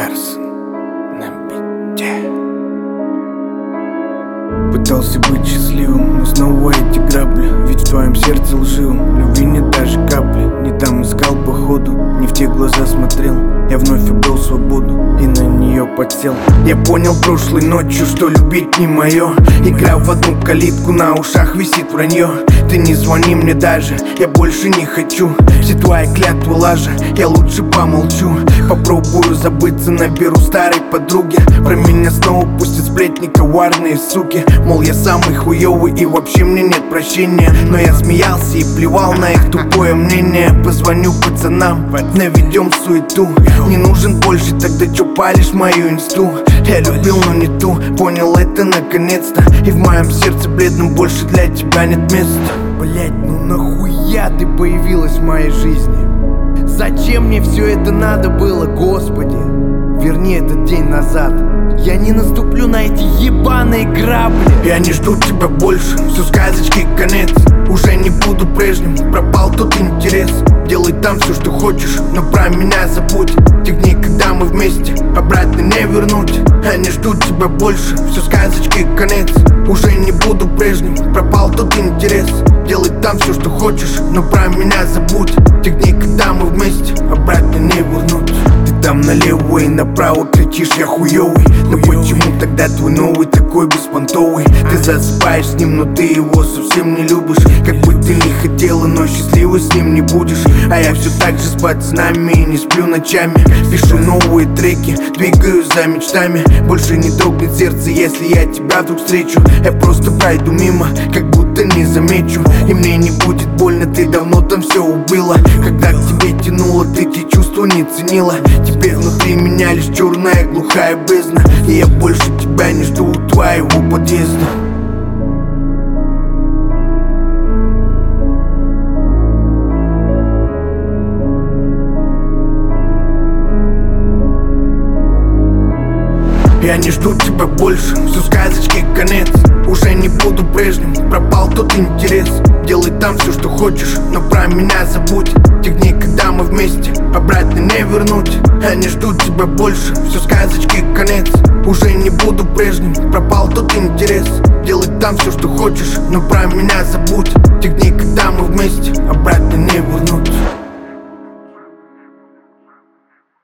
Карсон на бите. Пытался быть счастливым, но снова эти грабли. Ведь в твоем сердце лживом любви нет даже капли. Не там искал походу, не в те глаза смотрел. Я вновь обрел свободу и на нее подсел. Я понял прошлой ночью, что любить не мое. Игра в одну калитку, на ушах висит вранье. Ты не звони мне даже, я больше не хочу. Все твои клятвы лажа, я лучше помолчу. Попробую забыться, наберу старой подруги. Про меня снова пустят сплетни коварные суки. Мол, я самый хуёвый и вообще мне нет прощения. Но я смеялся и плевал на их тупое мнение. Позвоню пацанам, наведем суету. Не нужен больше, тогда чё палишь мою инсту? Я любил, но не ту, понял это наконец-то. И в моем сердце бледном больше для тебя нет места. Блять, ну нахуя ты появилась в моей жизни? Зачем мне все это надо было, Господи? Верни этот день назад. Я не наступлю на эти ебаные грабли. Я не жду тебя больше, все сказочки конец. Уже не буду прежним, пропал тот интерес. Делай там все, что хочешь, но про меня забудь. Тех дней, когда мы вместе, обратно не вернуть. Я не жду тебя больше, все сказочки конец. Уже не буду прежним, пропал тот интерес. Делай там все, что хочешь, но про меня забудь. Тех дней, когда мы вместе, обратно не вернуть. Ты там налево и направо кричишь, я хуёвый. Но почему тогда твой новый такой беспонтовый? Ты засыпаешь с ним, но ты его совсем не любишь. Как бы ты ни хотела, но счастливой с ним не будешь. А я все так же с пацанами и не сплю ночами. Пишу новые треки, двигаюсь за мечтами. Больше не дрогнет сердце, если я тебя вдруг встречу. Я просто пройду мимо, как будто не замечу. И мне не будет больно, ты давно там все убила. Когда к тебе тянуло, ты те чувства не ценила. Теперь внутри меня лишь черная глухая бездна. И я больше тебя не жду у твоего подъезда. Я не жду тебя больше, все сказочки конец. Уже не буду прежним, пропал тот интерес. Делай там все, что хочешь, но про меня забудь. Тех дней, когда мы вместе, обратно не вернуть. Я не жду тебя больше, все сказочки конец. Уже не буду прежним, пропал тот интерес. Делай там все, что хочешь, но про меня забудь. Тех дней, когда мы вместе, обратно не вернуть.